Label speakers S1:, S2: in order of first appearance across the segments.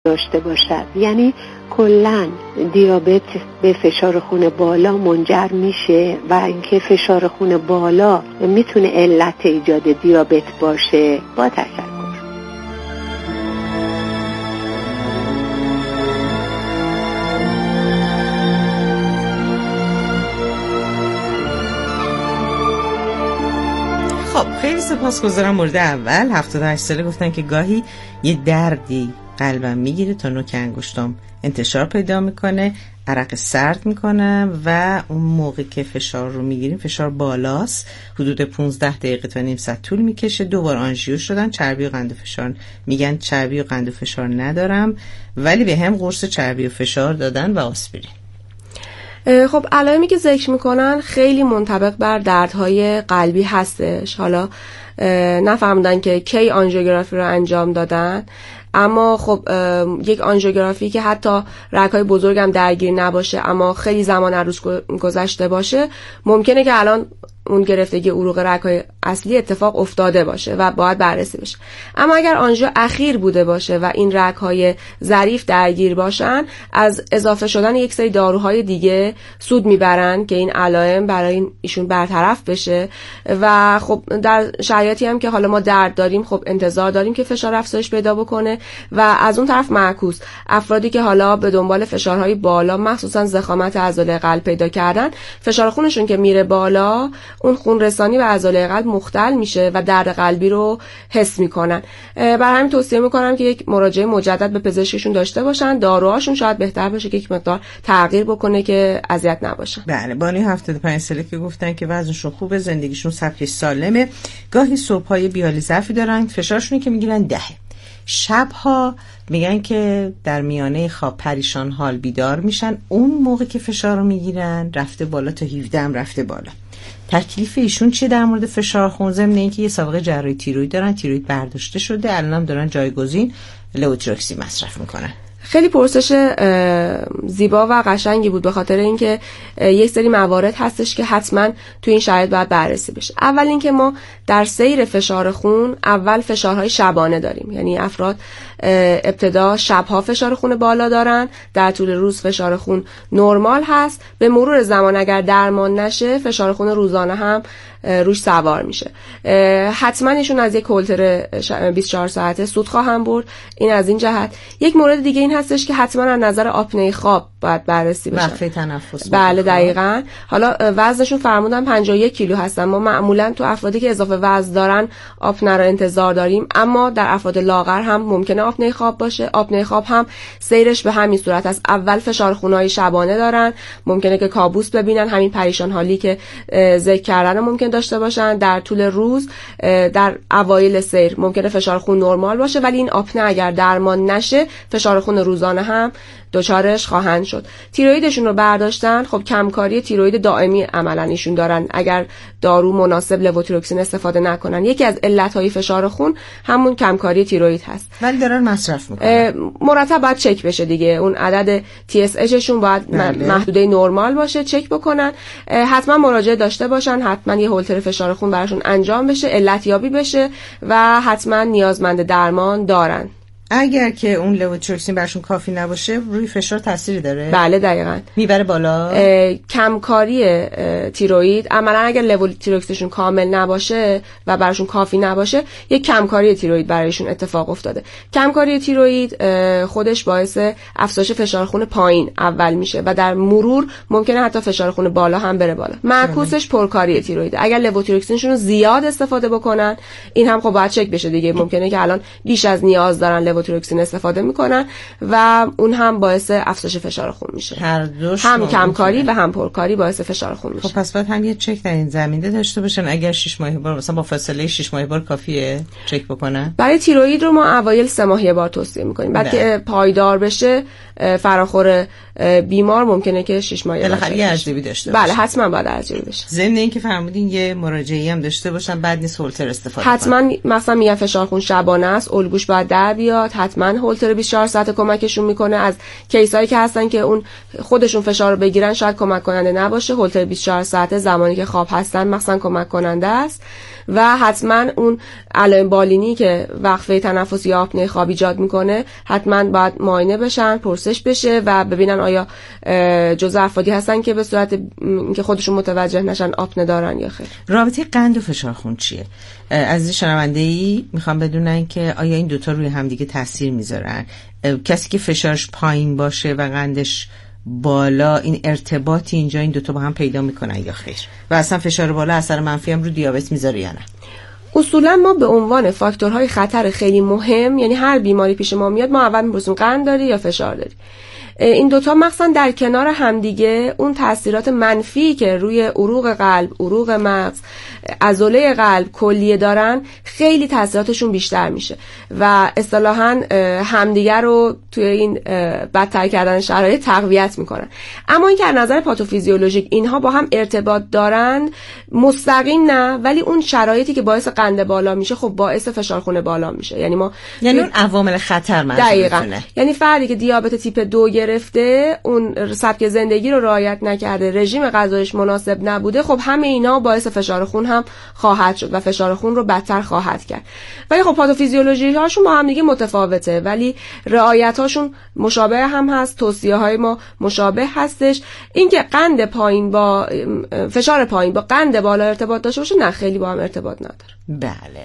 S1: داشته باشد. یعنی کلاً دیابت به فشار خون بالا منجر میشه و اینکه فشار خون بالا میتونه علت ایجاد دیابت باشه. با تشکر.
S2: خب خیلی سپاسگزارم. مورد اول 78 ساله گفتن که گاهی یه دردی قلبم میگیره تا نوک انگشتام انتشار پیدا میکنه، عرق سرد میکنم و اون موقع که فشار رو میگیریم فشار بالاست، حدود 15 دقیقه تا نیم ساعت طول میکشه. 2 بار آنژیو شدن، چربی و قند و فشار میگن چربی و قند و فشار ندارم، ولی به هم قرص چربی و فشار دادن و آسپرین.
S3: خب علائمی که ذکر میکنن خیلی منطبق بر دردهای قلبی هستش. حالا نفهمیدن که کی آنژیوگرافی رو انجام دادن، اما خب یک آنژیوگرافی که حتی رگ‌های بزرگ هم درگیر نباشه اما خیلی زمان از روز گذشته باشه، ممکنه که الان اون گرفتگی عروق رگ‌های اصلی اتفاق افتاده باشه و باید بررسی بشه. اما اگر آنژیو اخیر بوده باشه و این رگ‌های ظریف درگیر باشن، از اضافه شدن یک سری داروهای دیگه سود میبرن که این علائم برای ایشون برطرف بشه. و خب در شرایطی هم که حالا ما درد داریم، خب انتظار داریم که فشار افزایش پیدا بکنه و از اون طرف معکوس افرادی که حالا به دنبال فشارهای بالا، مخصوصا ضخامت عضله قلب پیدا کردن، فشار خونشون که میره بالا، اون خون رسانی به عضله قلب مختل میشه و درد قلبی رو حس میکنن. برای همین توصیه میکنم که یک مراجعه مجدد به پزشکشون داشته باشن. داروهاشون شاید بهتر باشه که یک مقدار تغییر بکنه که اذیت نباشن.
S2: بله، بانی 75 ساله که گفتن که وزنشون خوبه، زندگیشون سبک سالمه، گاهی صبح‌های بی‌حالی ضعفی دارن، فشارشون که میگیرن 10، شبها میگن که در میانه خواب پریشان حال بیدار میشن، اون موقع که فشار رو میگیرن رفته بالا تا 17 هم رفته بالا. تکلیف ایشون چیه در مورد فشار خون؟ ضمن اینکه یه سابقه جراحی تیروید دارن، تیروید برداشته شده، الان هم دارن جایگزین لوتیروکسی مصرف میکنن.
S3: خیلی پرسش زیبا و قشنگی بود، به خاطر اینکه یک سری موارد هستش که حتما تو این شرایط باید بررسی بشه. اول اینکه ما در سیر فشار خون اول فشارهای شبانه داریم، یعنی افراد ابتدا شبها فشار خون بالا دارن، در طول روز فشار خون نرمال هست، به مرور زمان اگر درمان نشه فشار خون روزانه هم روش سوار میشه. حتما ایشون از یک هولتر 24 ساعته سود خواهم برد. این از این جهت. یک مورد دیگه این هستش که حتما از نظر آپنه خواب باید بررسی بشه،
S2: وقفه تنفس.
S3: بله دقیقاً. حالا وزنشون فرمودن 51 کیلو هستن، ما معمولا تو افرادی که اضافه وزن دارن آپنه رو انتظار داریم، اما در افراد لاغر هم ممکنه آپنه خواب باشه. آپنه خواب هم سیرش به همین صورت است، اول فشار خونای شبانه دارن، ممکنه که کابوس ببینن، همین پریشان حالی که ذکر کردن ممکن داشته باشن. در طول روز در اوایل سیر ممکنه فشار خون نرمال باشه، ولی این آپنه اگر درمان نشه فشار خون روزانه هم دوچارش خواهند شد. تیرویدشون رو برداشتن، خب کمکاری تیروید دائمی عملاً ایشون دارن اگر دارو مناسب لوتیروکسین استفاده نکنن. یکی از علتهای فشار خون همون کمکاری تیروید هست،
S2: ولی دارن مصرف میکنن.
S3: مرتب باید چک بشه دیگه، اون عدد TSH شون باید محدوده نرمال باشه، چک بکنن. حتما مراجعه داشته باشن، حتما یه هولتر فشار خون براشون انجام بشه، علت یابی بشه و حتما نیازمند درمان دارن.
S2: اگر که اون لوتیروکسین برشون کافی نباشه روی فشار تأثیری داره؟
S3: بله دقیقاً،
S2: میبره بالا.
S3: کمکاری تیروید عملاً اگر لوتیروکسینشون کامل نباشه و برشون کافی نباشه، یک کمکاری تیروید برایشون اتفاق افتاده. کمکاری تیروید خودش باعث افزایش فشار خون پایین اول میشه و در مرور ممکنه حتی فشار خون بالا هم بره بالا. معکوسش پرکاری تیروید. اگر لوتیروکسینشون رو زیاد استفاده بکنن، این هم خب باید چک بشه دیگه، ممکنه که الان بیش از نیاز دارن لوتیروکسین استفاده میکنن و اون هم باعث افزایش فشار خون میشه. هم کمکاری و هم پرکاری باعث فشار خون میشه.
S2: خب پس باید هم یه چک در این زمینه داشته باشن. اگر 6 ماه بار مثلا با فاصله 6 ماه بار کافیه چک بکنن؟
S3: برای تیروید رو ما اوایل 3 ماه یه بار توصیه میکنیم. بعد که پایدار بشه فراخور بیمار ممکنه که 6 ماه
S2: بالاخره ارزیابی داشته باشه.
S3: بله حتما باید ارزیابی بشه.
S2: ضمن اینکه فرمودین یه مراجعه‌ای هم داشته باشن، بعد نیست هولتر استفاده
S3: حتما مثلا میگن فشار خون شبانه است، الگوش باید در بیاد، میاد حتما هولتر 24 ساعت کمکشون میکنه. از کیسایی که هستن که اون خودشون فشار رو بگیرن شاید کمک کننده نباشه، هولتر 24 ساعت زمانی که خواب هستن مثلا کمک کننده است. و حتما اون علائم بالینی که وقفه تنفس یا آپنه خواب ایجاد میکنه حتما باید معاینه بشن، پرسش بشه و ببینن آیا جزء افرادی هستن که به صورت که خودشون متوجه نشن آپنه دارن یا خیر.
S2: رابطه قند و فشار خون چیه؟ عزیز شنونده‌ای میخوام بدونن که آیا این دوتا روی همدیگه تاثیر میذارن؟ کسی که فشارش پایین باشه و قندش بالا، این ارتباطی اینجا این دوتا با هم پیدا میکنن یا خیر؟ و اصلا فشار بالا اثر منفی هم رو دیابت میذاره یا نه؟
S3: اصولا ما به عنوان فاکتورهای خطر خیلی مهم، یعنی هر بیماری پیش ما میاد ما اول میپرسیم قند داری یا فشار داری. این دوتا مخصوصا در کنار همدیگه اون تاثیرات منفی که روی عروق قلب، عروق مغز، عضله قلب کلیه دارن خیلی تاثیراتشون بیشتر میشه و اصطلاحاً همدیگه رو توی این بدتر کردن شرایط تقویت میکنن. اما این که از نظر پاتوفیزیولوژیک اینها با هم ارتباط دارن مستقیم نه، ولی اون شرایطی که باعث قند بالا میشه خب باعث فشار خون بالا میشه. یعنی ما
S2: اون عوامل خطر منظورتونه.
S3: یعنی فردی که دیابت تیپ 2 گرفته، اون سبک زندگی رو رعایت نکرده، رژیم غذایش مناسب نبوده، خب همه اینا باعث فشار خون هم خواهد شد و فشار خون رو بدتر خواهد کرد. ولی خب پاتوفیزیولوژی هاشون با هم دیگه متفاوته، ولی رعایت هاشون مشابه هم هست، توصیه های ما مشابه هستش. اینکه قند پایین با فشار پایین با قند بالا ارتباط داشته باشه نه، خیلی با هم ارتباط نداره.
S2: بله.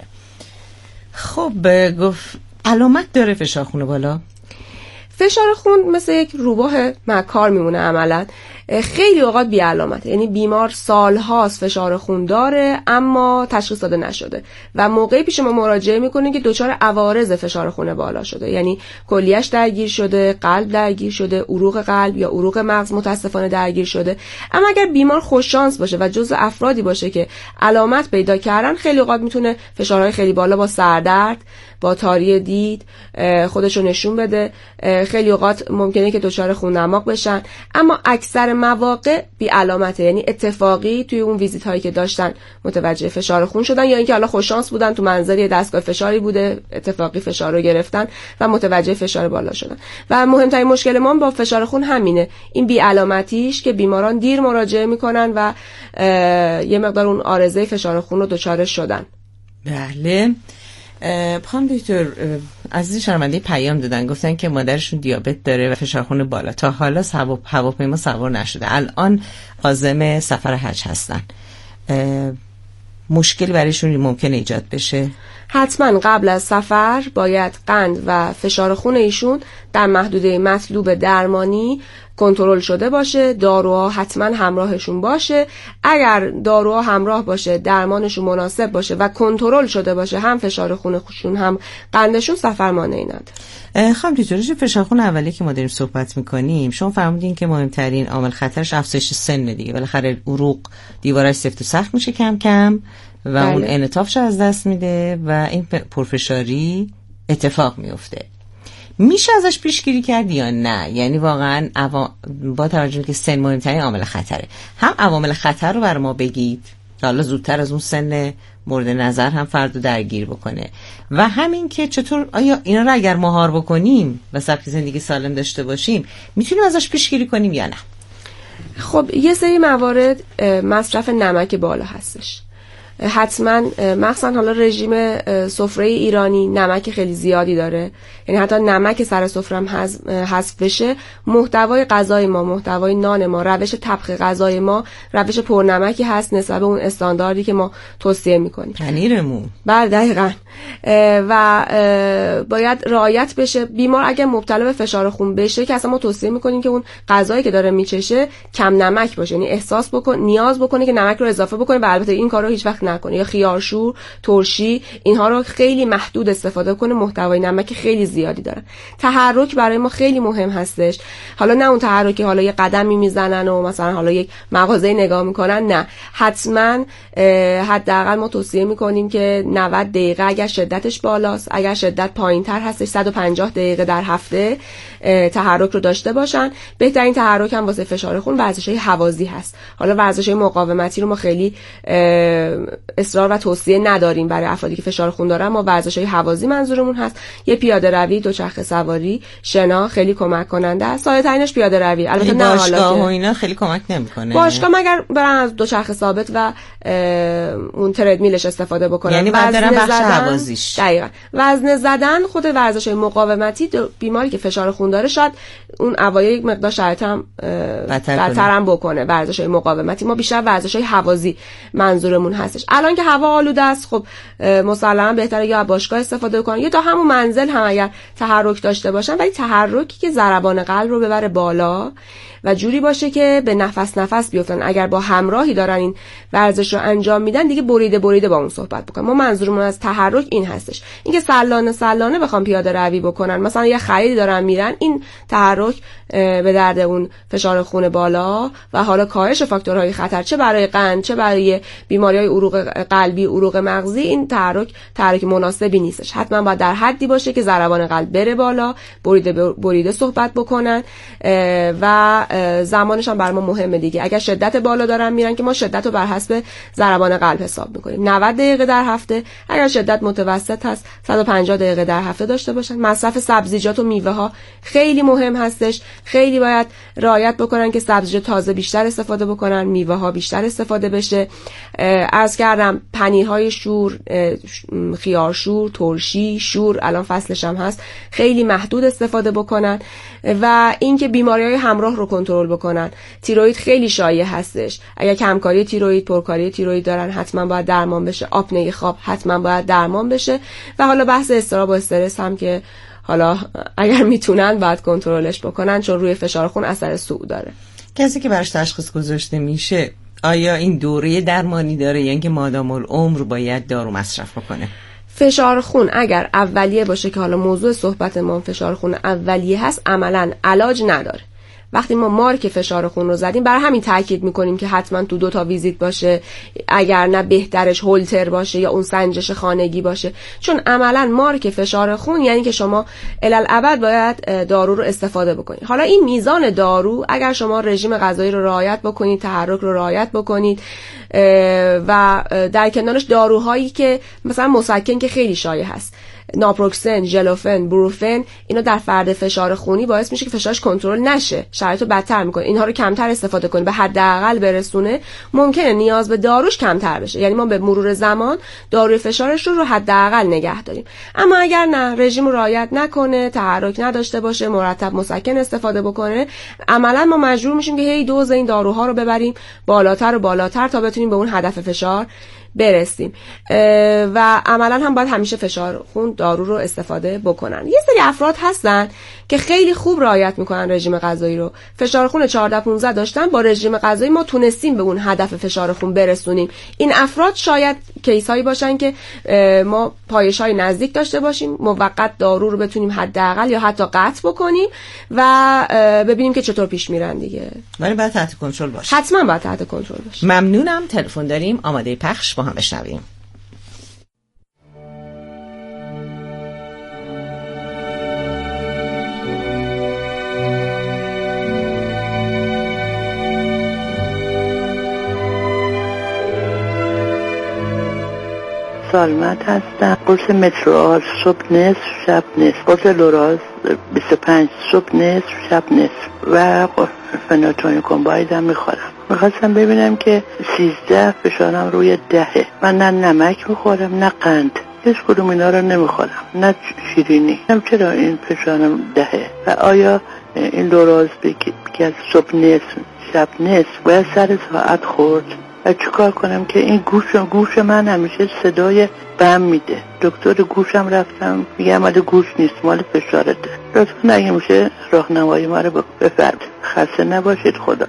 S2: خب گفت علامت داره فشار خون بالا؟
S3: فشار خون مثل یک روباه مکار میمونه عملا، خیلی اوقات بی علامته. یعنی بیمار سالهاست فشار خون داره اما تشخیص داده نشده و موقعی پیش ما مراجعه میکنه که دچار عوارض فشار خون بالا شده، یعنی کلیه‌اش درگیر شده، قلب درگیر شده، عروق قلب یا عروق مغز متاسفانه درگیر شده. اما اگر بیمار خوش شانس باشه و جزو افرادی باشه که علامت پیدا کردن، خیلی اوقات میتونه فشارهای خیلی بالا با سردرد، با تاری دید خودشو نشون بده. خیلی اوقات ممکنه که دچار خون نماق بشن، اما اکثر مواقع بی علامته، یعنی اتفاقی توی اون ویزیت هایی که داشتن متوجه فشار خون شدن یا اینکه حالا خوش شانس بودن تو منظر دستگاه فشاری بوده، اتفاقی فشار رو گرفتن و متوجه فشار بالا شدن. و مهمترین مشکل ما با فشار خون همینه، این بی علامتیش که بیماران دیر مراجعه میکنن و یه مقدار اون عارضه فشار خون رو دچار شدن.
S2: بله. خانم دکتر عزیز شنونده پیام دادن، گفتن که مادرشون دیابت داره و فشار خون بالا، تا حالا هواپیما سوار نشده، الان عازم سفر حج هستن، مشکلی برایشون ممکنه ایجاد بشه؟
S3: حتما قبل از سفر باید قند و فشار خون ایشون در محدوده مطلوب درمانی کنترل شده باشه، داروها حتما همراهشون باشه. اگر داروها همراه باشه، درمانشون مناسب باشه و کنترل شده باشه، هم فشار خونشون هم قندشون، سفر مانعی نداره.
S2: خانم دکتر، فشار خون اولیه که ما داریم صحبت میکنیم، شما فرمودین که مهمترین عامل خطرش افزایش سن دیگه، بالاخره عروق دیوارش سفت و سخت میشه کم کم و بله. اون انعطافش از دست میده و این پرفشاری اتفاق میفته. میشه ازش پیشگیری کرد یا نه؟ یعنی واقعا با توجه که سن مهمترین عامل خطره، هم عوامل خطر رو برای ما بگید حالا زودتر از اون سن مورد نظر هم فردو درگیر بکنه، و همین که چطور آیا اینا رو اگر مهار بکنیم و سبک زندگی سالم داشته باشیم میتونیم ازش پیشگیری کنیم یا نه؟
S3: خب یه سری موارد مصرف نمک بالا هستش، حتما مخصوصا حالا رژیم سفره ایرانی نمک خیلی زیادی داره، یعنی حتی نمک سر سفره هم حذف بشه، محتوای غذای ما، محتوای نان ما، روش طبخ غذای ما روش پرنمکی هست نسبت به اون استانداردی که ما توصیه میکنیم.
S2: پنیرمون
S3: بله دقیقاً. و باید رعایت بشه. بیمار اگه مبتلا به فشار خون بشه که اصلا ما توصیه میکنیم که اون غذایی که داره میچشه کم نمک باشه، یعنی احساس بکنه نیاز بکنه که نمک رو اضافه بکنه، و البته این کارو هیچ وقت نکنه. یا خیارشور، ترشی، اینها رو خیلی محدود استفاده کنه، محتوای نمک خیلی زیادی دارن. تحرک برای ما خیلی مهم هستش، حالا نه اون تحرکی حالا یه قدمی میزنن و مثلا حالا یک مغازه نگاه میکنن، نه، حتما حداقل ما توصیه میکنیم که 90 دقیقه اگر شدتش بالاست، اگر شدت پایینتر هستش 150 دقیقه در هفته تحرک رو داشته باشن. بهترین تحرک هم واسه فشار خون ورزش‌های هوازی هست. حالا ورزش‌های مقاومتی رو ما خیلی اصرار و توصیه نداریم برای افرادی که فشار خون دارن. ما ورزش‌های هوازی منظورمون هست، یه پیاده روی، دوچرخه سواری، شنا خیلی کمک کننده است. ساده‌ترینش پیاده روی. البته نه
S2: باشگاه و اینا خیلی کمک نمی‌کنه.
S3: باشگاه مگر برن از دوچرخه ثابت و اون تردمیلش استفاده بکنن،
S2: یعنی بعد برن بخش هوازیش.
S3: دقیقاً. وزنه زدن، خود ورزش‌های مقاومتی، بیماری که فشار خون داره شاید اون اوایل یک مقدار شرایط هم بدتر هم بکنه. ورزش‌های مقاومتی ما بیشتر ورزش‌های هوازی منظورمون هستش. الان که هوا آلوده است، خب مسلماً بهتره یا باشگاه استفاده کنن یا تا همون منزل هم اگر تحرک داشته باشن، ولی تحرکی که ضربان قلب رو ببره بالا و جوری باشه که به نفس بیفتن. اگر با همراهی دارن این ورزش رو انجام میدن، دیگه بریده با اون صحبت بکنن. ما منظورمون از تحرک این هستش. اینکه سلانه بخوام پیاده روی بکنن، مثلا یه خریدی دارن میرن، این تحرک به درد اون فشار خون بالا و حالا کاهش فاکتورهای خطر، چه برای قند چه برای بیماری‌های عروق قلبی، عروق مغزی، این تحرک مناسبی نیستش. حتما باید در حدی باشه که ضربان قلب بره بالا، بریده صحبت بکنن و زمانش هم برای ما مهمه دیگه. اگر شدت بالا دارن میرن که ما شدت رو بر حسب ضربان قلب حساب میکنیم، 90 دقیقه در هفته. اگر شدت متوسط هست 150 دقیقه در هفته داشته باشن. مصرف سبزیجات و میوه ها خیلی مهم هستش. خیلی باید رعایت بکنن که سبزیجات تازه بیشتر استفاده بکنن، میوه ها بیشتر استفاده بشه. عرض کردم پنیرهای شور، خیار شور، ترشی شور، الان فصلش هم هست، خیلی محدود استفاده بکنن و اینکه بیماری‌های همراه رو کنترل بکنن. تیروئید خیلی شایع هستش. اگر کمکاری تیروئید، پرکاری تیروئید دارن، حتما باید درمان بشه. آپنه خواب حتما باید درمان بشه و حالا بحث اضطراب و استرس هم که حالا اگر میتونن باید کنترلش بکنن، چون روی فشار خون اثر سوء داره.
S2: کسی که براش تشخیص گذاشته میشه، آیا این دوره درمانی داره یا اینکه مادام العمر باید دارو مصرف بکنه؟
S3: فشار خون اگر اولیه باشه که حالا موضوع صحبت ما فشار خون اولیه هست، عملاً علاج نداره. وقتی ما مارک فشار خون رو زدیم، برای همین تاکید میکنیم که حتما تو 2 تا ویزیت باشه، اگر نه بهترش هولتر باشه یا اون سنجش خانگی باشه، چون عملا مارک فشار خون یعنی که شما الالعبد باید دارو رو استفاده بکنید. حالا این میزان دارو، اگر شما رژیم غذایی رو رعایت بکنید، تحرک رو رعایت بکنید و در کنارش داروهایی که مثلا مسکن که خیلی شایع هست، ناپروکسن، ژلوفن، بروفن، اینا در فرد فشار خونی باعث میشه که فشارش کنترل نشه، شرایط رو بدتر میکنه. اینها رو کمتر استفاده کنید، به حداقل برسونه، ممکنه نیاز به داروش کمتر بشه. یعنی ما به مرور زمان داروی فشارش رو حداقل نگه داریم. اما اگر نه، رژیم رو رعایت نکنه، تحرک نداشته باشه، مرتب مسکن استفاده بکنه، عملا ما مجبور میشیم که هی دوز این داروها رو ببریم بالاتر و بالاتر تا بتونیم به اون هدف فشار برسیم و عملا هم باید همیشه فشار خون دارو رو استفاده بکنن. یه سری افراد هستن که خیلی خوب رعایت میکنن رژیم غذایی رو، فشار خون 14-15 داشتن، با رژیم غذایی ما تونستیم به اون هدف فشار خون برسونیم. این افراد شاید کیس هایی باشن که ما پایش های نزدیک داشته باشیم، موقت دارو رو بتونیم حداقل یا حتی قطع بکنیم و ببینیم که چطور پیش میرن دیگه.
S2: ولی باید تحت کنترل باشه.
S3: حتما باید تحت کنترل باشه.
S2: ممنونم. تلفن داریم، آماده پخش، با هم بشنویم.
S4: سالمت هستم. قرص متروآل صبح نصف شب نصف، قرص لوراز 25 صبح نصف شب نصف و فناتونی کمباید هم میخورم. میخواستم ببینم که 13 فشارم روی 10، من نه نمک میخورم نه قند، هیچ کدوم اینا رو نمیخورم، نه شیرینی. چرا این فشارم 10؟ و آیا این لوراز که از صبح نصف شب نصف باید سر ساعت خورد؟ و چیکار کنم که این گوش من همیشه صدای بم میده؟ دکتر گوشم رفتم، میگه مال گوش نیست، مال فشارته. لطفا اگه میشه راهنمایی ما رو بفرمایید. خسته نباشید. خدا.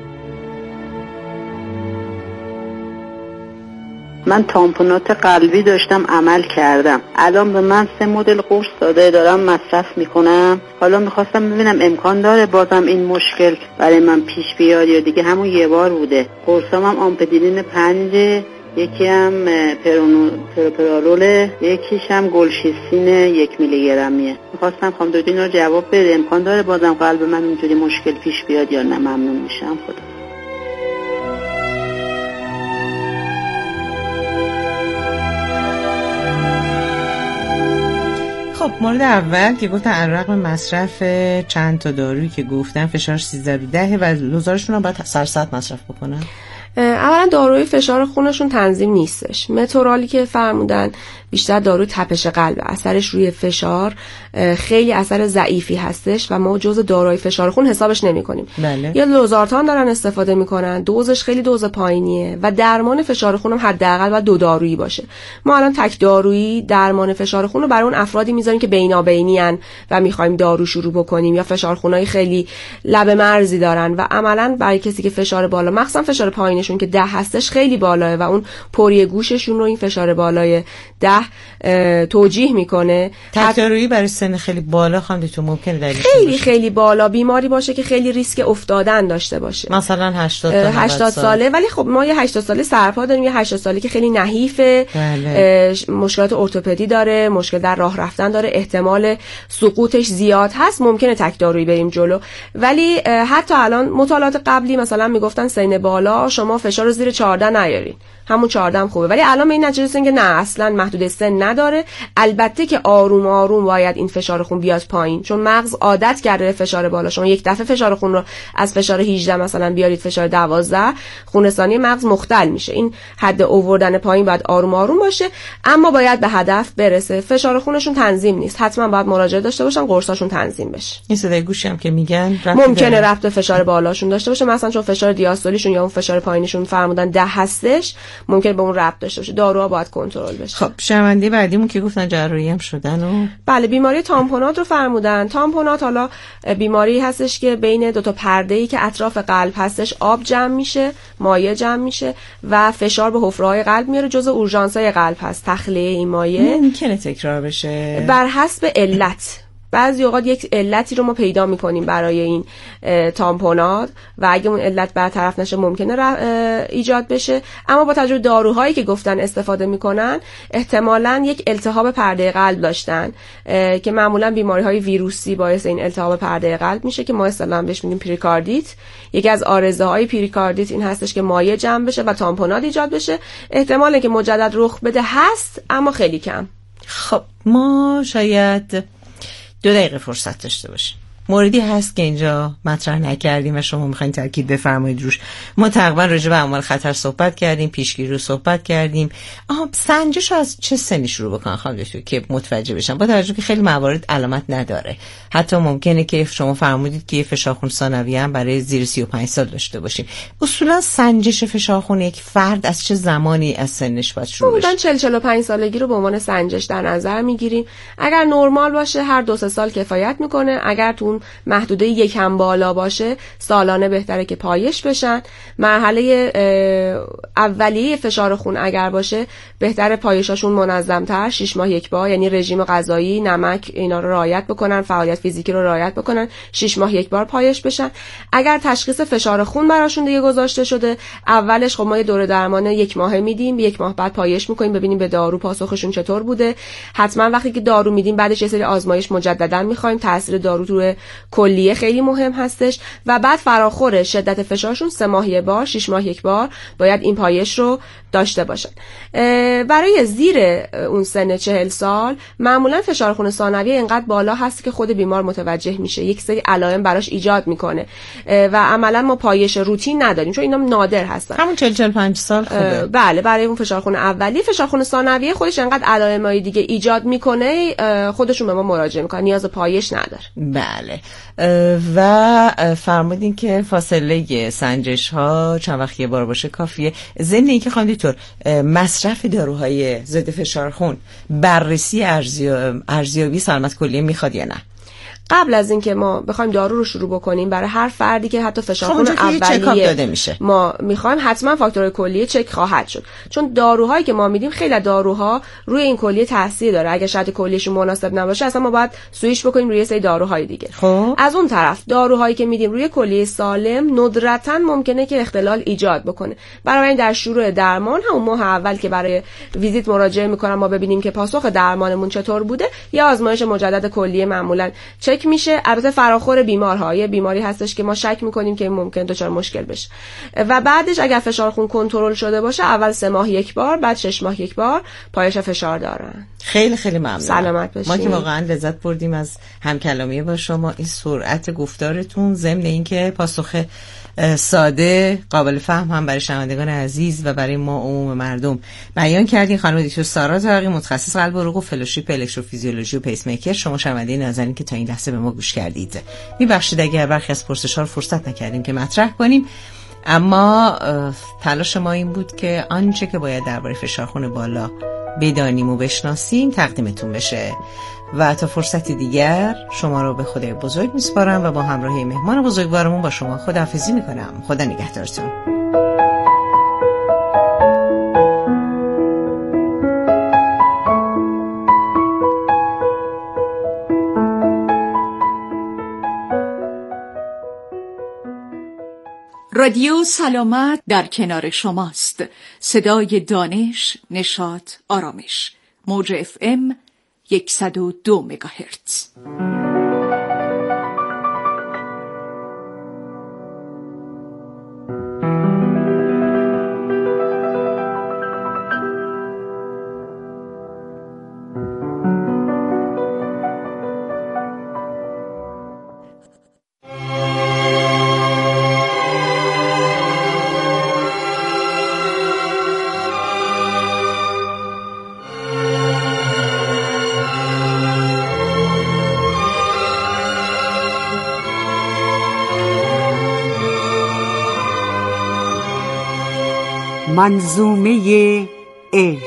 S5: من تامپونات قلبی داشتم، عمل کردم. الان به من 3 مدل قرص داده، دارم مصرف میکنم. حالا میخواستم ببینم امکان داره بازم این مشکل برای من پیش بیاد یا دیگه همون یه بار بوده. قرصام هم آمپدیلین 5، یکی هم پروپرالول، یکیش هم گلشیستین 1 میلی گرمیه. میخواستم خانم دکتر اینا رو جواب بده، امکان داره بازم قلب من اینجوری مشکل پیش بیاد یا نه؟ ممنون میشم. خدا.
S2: خب مورد اول که گفتن علیرغم مصرف چند تا دارویی که گفتن فشار 13 رو 10 و دوزارشون رو باید سرساعت مصرف بکنن.
S3: اولا داروی فشار خونشون تنظیم نیستش. متورالی که فرمودن بیشتر داروی تپش قلب، اثرش روی فشار خیلی اثر ضعیفی هستش و ما جزء داروی فشار خون حسابش نمی‌کنیم.
S2: بله.
S3: یا لوزارتان دارن استفاده میکنن، دوزش خیلی دوز پایینیه و درمان فشار خون هم حداقل باید 2 دارویی باشه. ما الان تک دارویی درمان فشار خون رو برای اون افرادی میذاریم که بینابینیان و می‌خوایم دارو شروع بکنیم، یا فشار خونای خیلی لب مرزی دارن و عملاً برای کسی که فشار بالا، مخصوصا فشار پایینشون که 10 هستش خیلی بالاه و اون پوری گوششون رو این فشار بالای 10 توجیه میکنه.
S2: تک دارویی برای سن خیلی بالا خواندیتون ممکنه دلیل
S3: خیلی بالا بیماری باشه که خیلی ریسک افتادن داشته باشه،
S2: مثلا 80
S3: ساله. ولی خب ما یه 80 ساله سرپا داریم، یه 80 ساله که خیلی نحیفه، بله. مشکلات ارتوپدی داره، مشکل در راه رفتن داره، احتمال سقوطش زیاد هست، ممکنه تک دارویی بریم جلو. ولی حتی الان مطالعات قبلی مثلا میگفتن سن بالا شما فشار رو زیر 14 نیارین، همون 14 هم خوبه. ولی الان به این نتیجه رسیدن که نه، اصلا محدوده سن نداره. البته که آروم آروم باید این فشار خون بیاد پایین، چون مغز عادت کرده فشار بالا. شما یک دفعه فشار خون رو از فشار 18 مثلا بیارید فشار 12، خونرسانی مغز مختل میشه. این حد آوردن پایین باید آروم آروم باشه، اما باید به هدف برسه. فشار خونشون تنظیم نیست، حتما باید مراجعه داشته باشن، قرصاشون تنظیم بشه.
S2: این صدای گوشی هم که میگن
S3: ممکنه ربط به فشار بالاشون داشته باشه، مثلا چون فشار دیاستولیشون یا اون فشار پایینشون فرمودن 10 هستش، ممکنه به اون ربط داشته باشه. داروها باید کنترل بشه.
S2: خب شنونده بعدیمون که گفتن جراحی هم شدن و
S3: بله، بیماری تامپونات رو فرمودن. تامپونات حالا بیماری هستش که بین 2 تا پرده‌ای که اطراف قلب هستش آب جمع میشه، مایع جمع میشه و فشار به حفره‌های قلب میاره. جزء اورژانس‌های قلب هست تخلیه این مایع.
S2: ممکنه تکرار بشه
S3: بر حسب علت. بعضی اوقات یک علتی رو ما پیدا میکنیم برای این تامپونات و اگه اون علت برطرف نشه ممکنه ایجاد بشه. اما با توجه به داروهایی که گفتن استفاده میکنن، احتمالاً یک التهاب پرده قلب داشتن که معمولاً بیماری‌های ویروسی باعث این التهاب پرده قلب میشه که ما اصطلاحاً بهش میگیم پریکاردیت. یکی از عارضه‌های پریکاردیت این هستش که مایع جمع بشه و تامپونات ایجاد بشه. احتمالاً که مجدد رخ بده هست، اما خیلی کم.
S2: خب ما شاید 2 دقیقه فرصت داشته باشیم. موردی هست که اینجا مطرح نکردیم و شما میخواین تاکید بفرمایید روش. ما تقریبا راجع به اعمال خطر صحبت کردیم، پیشگیری رو صحبت کردیم. سنجش رو از چه سنی شروع بکنن خانم دکتر که متوجه بشن؟ با توجه که خیلی موارد علامت نداره، حتی ممکنه که شما فرمودید که فشار خون ثانویه هم برای زیر 35 سال داشته باشیم. اصولا سنجش فشار خون یک فرد از چه زمانی از سنش باید شروع بشه؟
S3: 40-45 سالگی رو به عنوان سنجش در نظر میگیریم. اگر نرمال باشه هر 2-3 سال کفایت میکنه. اگر تو محدوده یکم بالا باشه سالانه بهتره که پایش بشن. مرحله اولیه فشار خون اگر باشه بهتره پایشاشون منظم‌تر، 6 ماه یک بار، یعنی رژیم غذایی، نمک اینا رو رعایت بکنن، فعالیت فیزیکی رو رعایت بکنن، 6 ماه یک بار پایش بشن. اگر تشخیص فشار خون براشون دیگه گذاشته شده، اولش خب ما یه دوره درمان 1 ماهه میدیم، 1 ماه بعد پایش میکنیم ببینیم به دارو پاسخشون چطور بوده. حتما وقتی که دارو میدیم بعدش یه سری آزمایش مجددا میخوایم. تاثیر دارو روی کلیه خیلی مهم هستش و بعد فراخور شدت فشارشون 3 ماه یک بار، 6 ماه یک بار باید این پایش رو داشته باشن. برای زیر اون سن 40 سال معمولا فشار خون ثانویه اینقدر بالا هست که خود بیمار متوجه میشه، یک سری علائم براش ایجاد میکنه و عملا ما پایش روتین نداریم چون اینا نادر هستن.
S2: همون 40-45 سال خوبه.
S3: بله، برای اون فشار خون اولی. فشار خون ثانویه خودش اینقدر علائمای دیگه ایجاد میکنه خودشون به ما مراجعه میکنن، نیاز پایش نداره.
S2: بله. و فرمودین که فاصله سنجش ها چند وقت یه بار باشه کافیه. ضمن اینکه خانم دکتر مصرف داروهای ضد فشار خون بررسی ارزیابی سلامت کلیه میخواد یا نه؟
S3: قبل از اینکه ما بخوایم دارو رو شروع بکنیم برای هر فردی که حتی فشار خون اولیه ما میخوایم حتما فاکتورهای کلیه چک خواهد شد، چون داروهایی که ما میدیم خیلی داروها روی این کلیه تاثیر داره. اگه شرط کلیهشون مناسب نباشه اصلا ما باید سویچ بکنیم روی سری داروهای دیگه. از اون طرف داروهایی که میدیم روی کلیه سالم ندرتا ممکنه که اختلال ایجاد بکنه. برای این در شروع درمان همون ماه اول که برای ویزیت مراجعه میکنم ما ببینیم که پاسخ درمانمون چطور بوده، یا آزمایش مجدد کلیه معمولا چک چک میشه. البته فراخور بیمارها، یه بیماری هستش که ما شک میکنیم که این ممکن دچار مشکل بشه و بعدش اگر فشار خون کنترل شده باشه اول 3 ماه یک بار، بعد 6 ماه یک بار پایش فشار دارن.
S2: خیلی خیلی ممنون.
S3: سلامت باشین.
S2: ما که واقعا لذت بردیم از همکلامی با شما، این سرعت گفتارتون ضمن اینکه پاسخ ساده قابل فهم هم برای شنوندگان عزیز و برای ما عموم مردم بیان کردین. خانم دکتر سارا طارقی، متخصص قلب و عروق و فلوشیپ الکتروفیزیولوژی و پیس میکر، شما شنونده نازنین که تا این لحظه به ما گوش کردید. میبخشید اگر برخی از پرسش‌ها رو فرصت نکردیم که مطرح کنیم، اما تلاش ما این بود که آنچه که باید درباره فشار خون بالا بدانیم و بشناسیم تقدیمتون بشه. و تا فرصتی دیگر شما رو به خدای بزرگ میسپارم و با همراهی مهمان بزرگوارمون با شما خداحافظی میکنم. خدا نگهدارتون.
S6: رادیو سلامت در کنار شماست. صدای دانش، نشاط، آرامش. موج FM 102 مگاهرتز.
S7: منظومه عشق.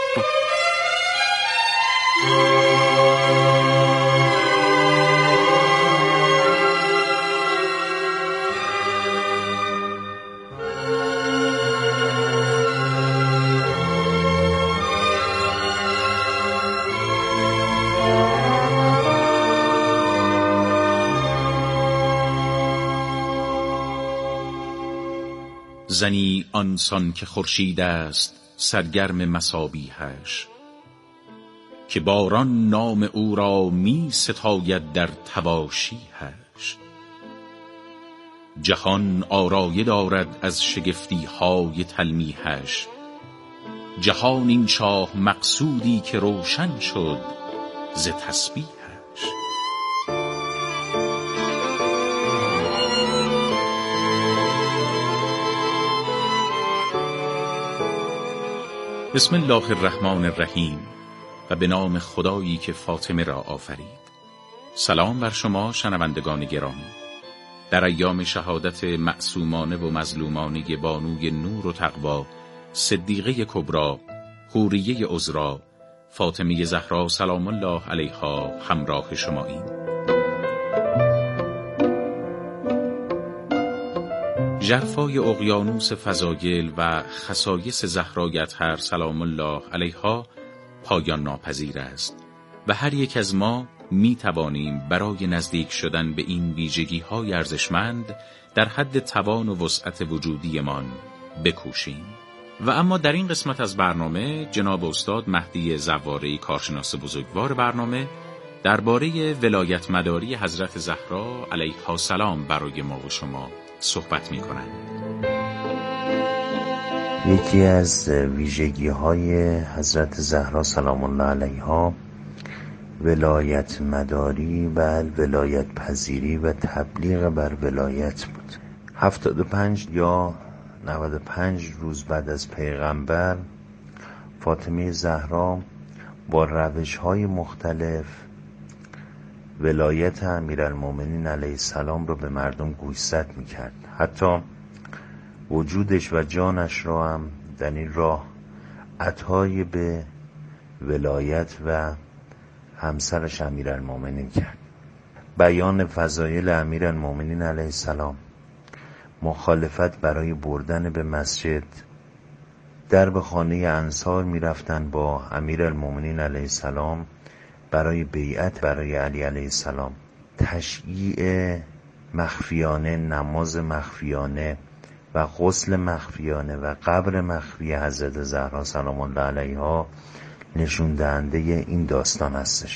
S8: زنی آنسان که خورشید است سرگرم مصابیحش، که باران نام او را می ستاید در تواشیحش. جهان آرایه دارد از شگفتی های تلمیحش، جهان این شاه مقصودی که روشن شد ز تسبیحش. بسم الله الرحمن الرحیم و به نام خدایی که فاطمه را آفرید. سلام بر شما شنوندگان گرامی. در ایام شهادت معصومانه و مظلومانه بانوی نور و تقوا، صدیقه کبری، حوریه عذرا، فاطمه زهرا سلام الله علیها همراه شماییم. ژرفای اقیانوس فضایل و خصایص زهرای اطهر سلام الله علیها پایان ناپذیر است و هر یک از ما می توانیم برای نزدیک شدن به این ویژگی‌های ارزشمند در حد توان و وسعت وجودیمان بکوشیم. و اما در این قسمت از برنامه جناب استاد مهدی زواره‌ای، کارشناس بزرگوار برنامه، درباره ولایت مداری حضرت زهرا علیها السلام برای ما و شما صحبت می‌کنند.
S9: یکی از ویژگی‌های حضرت زهرا سلام الله علیها ولایت مداری و ولایت پذیری و تبلیغ بر ولایت بود. 75 یا 95 روز بعد از پیغمبر، فاطمه زهرا با روش‌های مختلف ولایت امیرالمومنین علیه السلام رو به مردم گوشزد می‌کرد. حتی وجودش و جانش را هم در این راه عطای به ولایت و همسرش امیرالمومنین کرد. بیان فضایل امیرالمومنین علیه السلام، مخالفت برای بردن به مسجد، درب خانه انصار می‌رفتند با امیرالمومنین علیه السلام برای بیعت برای علی علیه السلام، تشییع مخفیانه، نماز مخفیانه و غسل مخفیانه و قبر مخفی حضرت زهرا سلام الله علیها نشون دهنده این داستان هستش.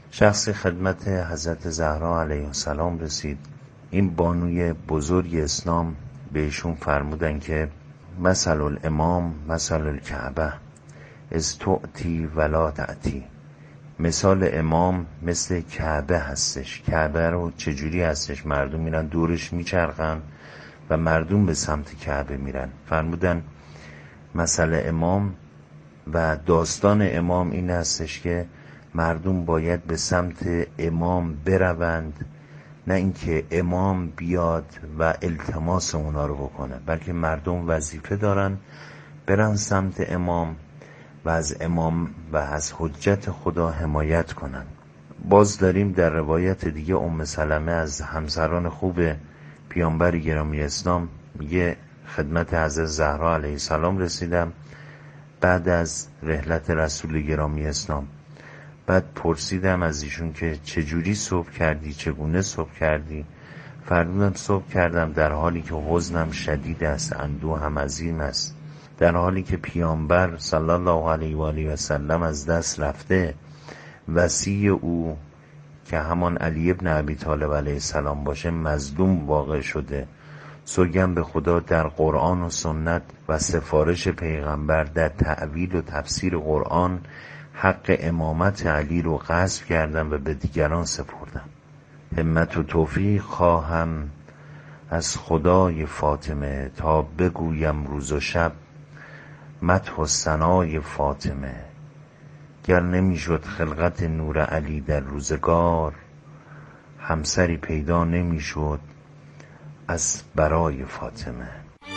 S9: شخصی خدمت حضرت زهرا علیه السلام رسید. این بانوی بزرگ اسلام بهشون فرمودن که مثل الامام مثل الکعبه از تؤتی ولا تأتی. مثال امام مثل کعبه هستش. کعبه رو چجوری هستش؟ مردم میرن دورش میچرخن و مردم به سمت کعبه میرن. فرمودن مثل امام و داستان امام این هستش که مردم باید به سمت امام بروند، نه اینکه امام بیاد و التماس اونا رو بکنه، بلکه مردم وظیفه دارن برن سمت امام و از امام و از حجت خدا حمایت کنن. باز داریم در روایت دیگه ام سلمه از همسران خوب پیامبر گرامی اسلام میگه خدمت حضرت زهرا علیه السلام رسیدم بعد از رحلت رسول گرامی اسلام. بعد پرسیدم از ایشون که چجوری صبح کردی، چگونه صبح کردی؟ فرمودن صبح کردم در حالی که حزنم شدید است، اندوهم عظیم است، در حالی که پیامبر صلی الله علیه و آله و سلم از دست رفته، وصی او که همان علی ابن ابی طالب علیه السلام باشه مظلوم واقع شده. سوگم به خدا در قرآن و سنت و سفارش پیغمبر در تأویل و تفسیر قرآن حق امامت علی رو غصب کردم و به دیگران سپردم. همت و توفیق خواهم از خدای فاطمه تا بگویم روز و شب مدح و ثنای فاطمه. گر نمیشد خلقت نور علی در روزگار، همسری پیدا نمیشد از برای فاطمه.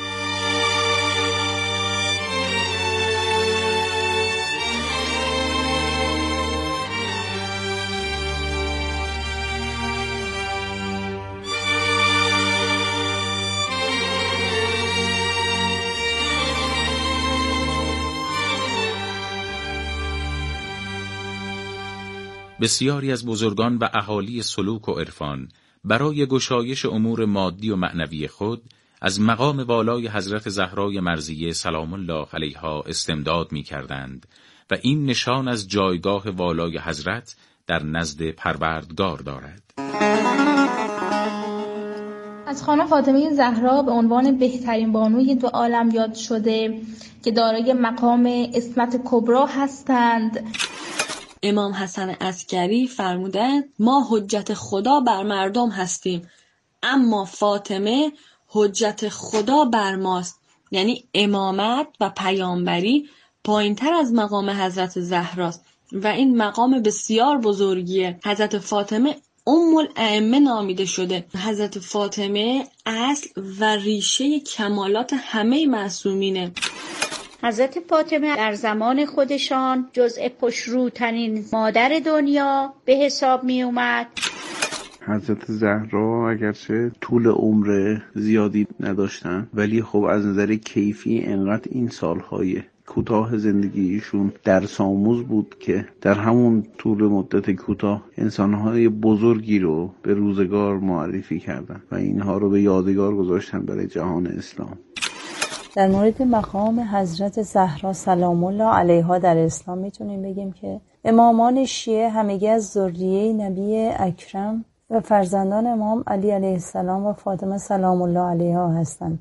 S8: بسیاری از بزرگان و اهالی سلوک و عرفان برای گشایش امور مادی و معنوی خود از مقام والای حضرت زهرای مرضیه سلام الله علیها استمداد می کردند و این نشان از جایگاه والای حضرت در نزد پروردگار دارد.
S10: از خانم فاطمه زهرا به عنوان بهترین بانوی دو عالم یاد شده که دارای مقام عصمت کبرا هستند.
S11: امام حسن عسکری فرمودند ما حجت خدا بر مردم هستیم، اما فاطمه حجت خدا بر ماست. یعنی امامت و پیامبری پایین‌تر از مقام حضرت زهراست و این مقام بسیار بزرگیه. حضرت فاطمه ام الائمه نامیده شده. حضرت فاطمه اصل و ریشه کمالات همه معصومینه.
S12: حضرت فاطمه در زمان خودشان جزء خوشروترین مادر دنیا به حساب می اومد.
S13: حضرت زهرا اگرچه طول عمر زیادی نداشتن، ولی خب از نظر کیفی انقدر این سالهای کوتاه زندگیشون درس آموز بود که در همون طول مدت کوتاه انسانهای بزرگی رو به روزگار معرفی کردن و اینها رو به یادگار گذاشتن برای جهان اسلام.
S14: در مورد مقام حضرت زهرا سلام الله علیها در اسلام میتونیم بگیم که امامان شیعه همگی از ذریه نبی اکرم و فرزندان امام علی علیه السلام و فاطمه سلام الله علیها هستند.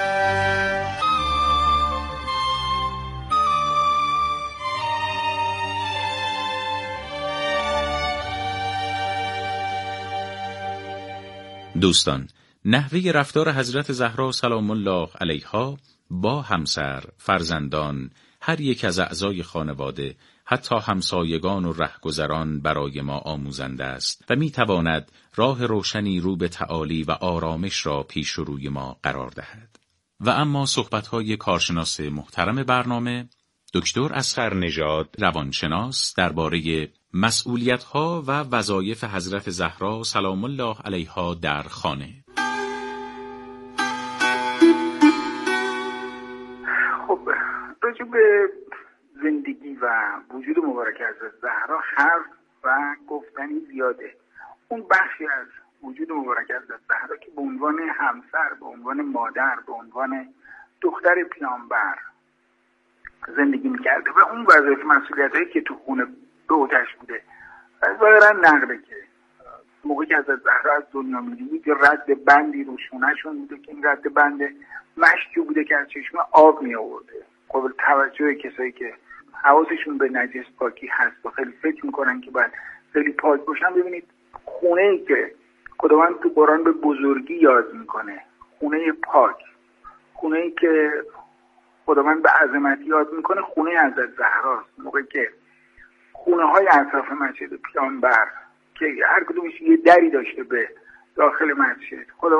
S8: دوستان، نحوه رفتار حضرت زهرا سلام الله علیها با همسر، فرزندان، هر یک از اعضای خانواده، حتی همسایگان و رهگذران برای ما آموزنده است و میتواند راه روشنی رو به تعالی و آرامش را پیش روی ما قرار دهد. و اما صحبت‌های کارشناس محترم برنامه، دکتر اصغر نژاد، روانشناس، درباره مسئولیت‌ها و وظایف حضرت زهرا سلام الله علیها در خانه.
S15: خب راجع به زندگی و وجود مبارک حضرت زهرا حرف و گفتنی زیاده. اون بخشی از وجود مبارک حضرت زهرا که به عنوان همسر، به عنوان مادر، به عنوان دختر پیامبر زندگی میکرده و اون وظایف مسئولیتایی که تو خونه به عهده‌اش بوده ظاهرا نقله که موقعی که حضرت زهرا از دنیا می‌رید یه رد بندی رو شونه‌شون بوده که این رد بند مشکی بوده که از چشمه آب می آورده. قابل توجه کسایی که حواسشون به نجس پاکی هست و خیلی فکر میکنن که باید خیلی پاک باشن، ببینید خونه‌ای که خداوند تو قرآن به بزرگی یاد میکنه، خونه پاک، خونه‌ای که خداوند به عظمت یاد میکنه، خونه حضرت زهراست. موقعی که خونه‌های اطراف مسجد پیامبر که هر کدومش یه دری داشته به داخل مسجد، خداوند